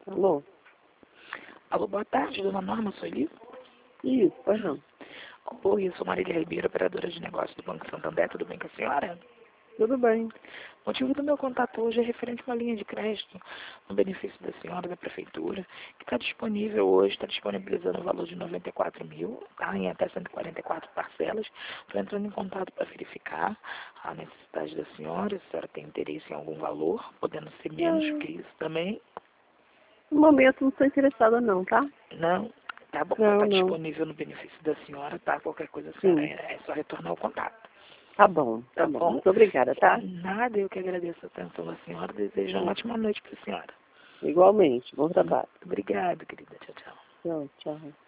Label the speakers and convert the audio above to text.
Speaker 1: Alô?
Speaker 2: Alô, boa tarde, dona Norma, sou Elisa?
Speaker 1: Isso, pois não.
Speaker 2: Oi, eu sou Marília Ribeiro, operadora de negócios do Banco Santander, tudo bem com a senhora?
Speaker 1: Tudo bem.
Speaker 2: O motivo do meu contato hoje é referente a uma linha de crédito no benefício da senhora da prefeitura, que está disponível hoje, está disponibilizando o valor de 94 mil, tá, em até 144 parcelas. Estou entrando em contato para verificar a necessidade da senhora, se a senhora tem interesse em algum valor, podendo ser menos que isso também.
Speaker 1: No momento não estou interessada não, tá?
Speaker 2: Não? Tá bom,
Speaker 1: Não,
Speaker 2: está
Speaker 1: não.
Speaker 2: disponível no benefício da senhora, tá? Qualquer coisa, a senhora
Speaker 1: Sim.
Speaker 2: é só retornar o contato.
Speaker 1: Tá bom, tá bom. Muito obrigada, tá?
Speaker 2: Nada, eu que agradeço a atenção da senhora. Desejo uma ótima noite para a senhora.
Speaker 1: Igualmente. Bom trabalho.
Speaker 2: Obrigado, querida. Tchau, tchau.
Speaker 1: Tchau, tchau.